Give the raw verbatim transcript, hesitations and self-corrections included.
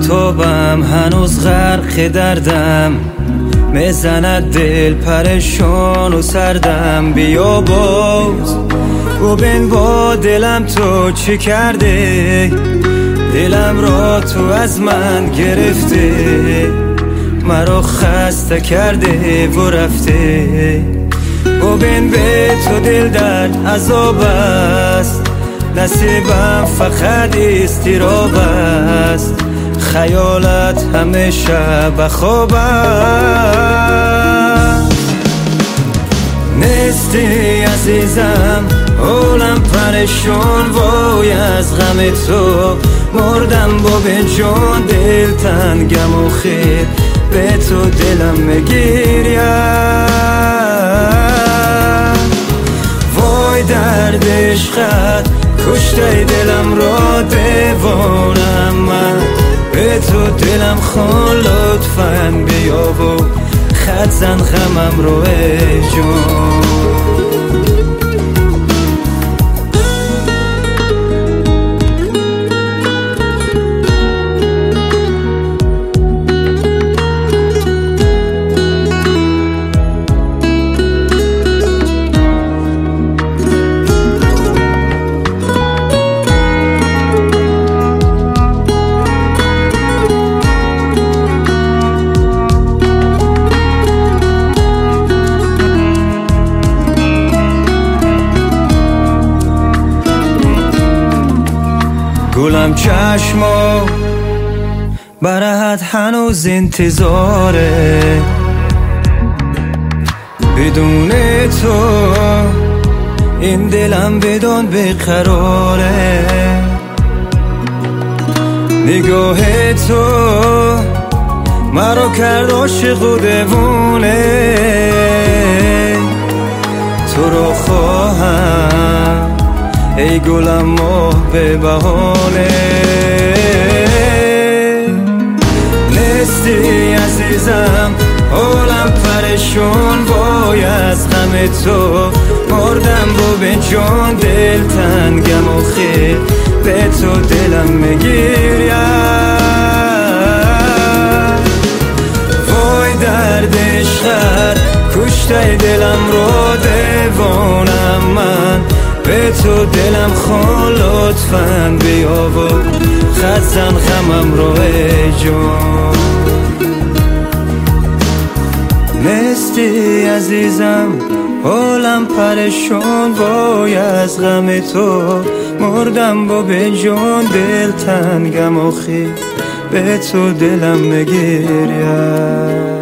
آفتابم هنوز غرق دردم، میزند دل پریشان و سردم. بیا باز ببین با دلم تو چی کرده، دلم را تو از من گرفته، مرا خسته کرده و رفته. ببین به تو دل درد عذاب است، نصیبم فقط استراب است، خیالت همیشه بخواب است. نیستی عزیزم حالم پریشان، وای از غم تو مردم با به جان، دل تنگم و خیر به تو دلم میگیریم. وای درد عشقت کشته دلم را دیوانم، من به تو دلم خون لطفاً بیا و خط زن غمم رو ای جون. گلم چشما برات هنوز انتظاره، بدون تو این دلم بدون بیقراره. نگاه تو مرا کرد عاشق و دیوانه، تو رو خواهم ای گلم ماه به بهانه. نیستی عزیزم حالم پریشان، وای از غم تو مردم با به جان، دل تنگم و خیر به تو دلم میگیریم. وای درد عشقت کشته دلم رو دیوانم، من به تو دلم خون لطفاً بیا و خط زن غمم رو ای جون. نیستی عزیزم حالم پریشان، وای از غم تو مردم با به جان، دل تنگم و خیر به تو دلم میگیریم.